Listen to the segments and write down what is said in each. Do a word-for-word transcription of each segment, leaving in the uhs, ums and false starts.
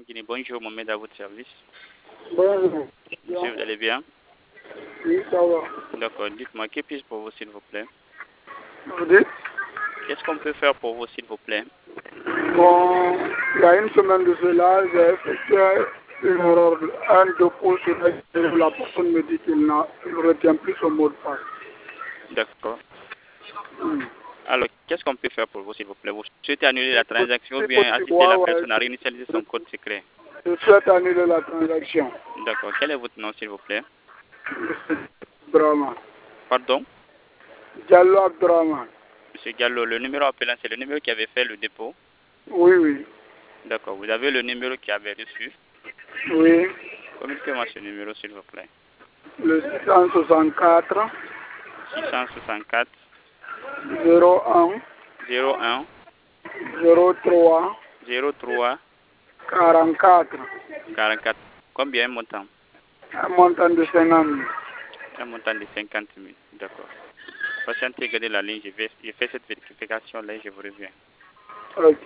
Guinée, bonjour, Mohamed à votre service. Bonjour. Monsieur, vous allez bien? Oui, ça va. D'accord, dites-moi, que puis-je pour vous, s'il vous plaît? Vous dites? Qu'est-ce qu'on peut faire pour vous, s'il vous plaît? Bon, il y a une semaine de cela, j'ai effectué une erreur, un dépôt sur laquelle la personne me dit qu'il n'a- il ne retient plus son mot de passe. D'accord. Hmm. Alors, qu'est-ce qu'on peut faire pour vous, s'il vous plaît? Vous souhaitez annuler la transaction ou C'est bien possible, assister ouais, la ouais. personne à réinitialiser son code secret? Je souhaite annuler la transaction. D'accord. Quel est votre nom, s'il vous plaît? Monsieur Abdraman. Pardon? Diallo Abdraman. Monsieur Gallo, le numéro appelant, c'est le numéro qui avait fait le dépôt? Oui, oui. D'accord. Vous avez le numéro qui avait reçu? Oui. Communiquez-moi ce numéro, s'il vous plaît. Le six cent soixante-quatre six cent soixante-quatre zéro un zéro un zéro trois zéro trois quarante-quatre. quarante-quatre. Combien un montant? Un montant de cinquante mille. Un montant de cinquante mille. D'accord. Patientez, gardez la ligne. Je vais, je fais cette vérification-là et je vous reviens. Ok.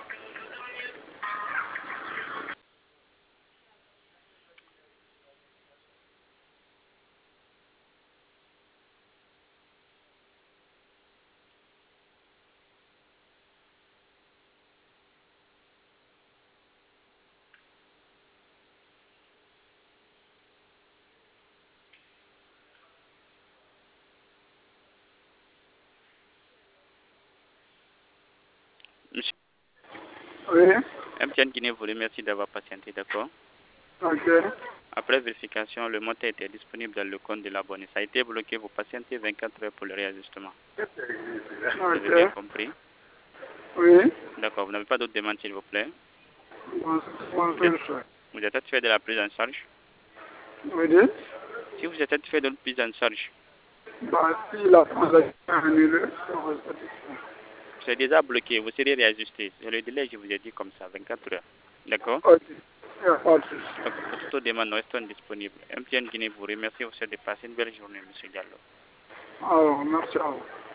Monsieur Oui. M T N Guinée vous remercie d'avoir patienté, d'accord? Ok. Après vérification, le montant était disponible dans le compte de l'abonné. Ça a été bloqué, vous patientez vingt-quatre heures pour le réajustement. Vous avez bien Ok. compris? Oui. D'accord, vous n'avez pas d'autres demandes, s'il vous plaît? Bon, bon, Vous êtes, c'est ça. vous êtes satisfait de la prise en charge? Vous dites? Si vous êtes satisfait de la prise en charge, Bah, si la transaction est annulée, ça va être satisfait. c'est déjà bloqué, vous serez réajusté. C'est le délai, je vous ai dit comme ça, vingt-quatre heures. D'accord? Ok. Il n'y a pas de souci. D'accord, pour toute autre demande, nous restons disponibles. M T N Guinée vous remercie. Vous souhaite de passer une belle journée, Monsieur Diallo. Alors, merci à vous.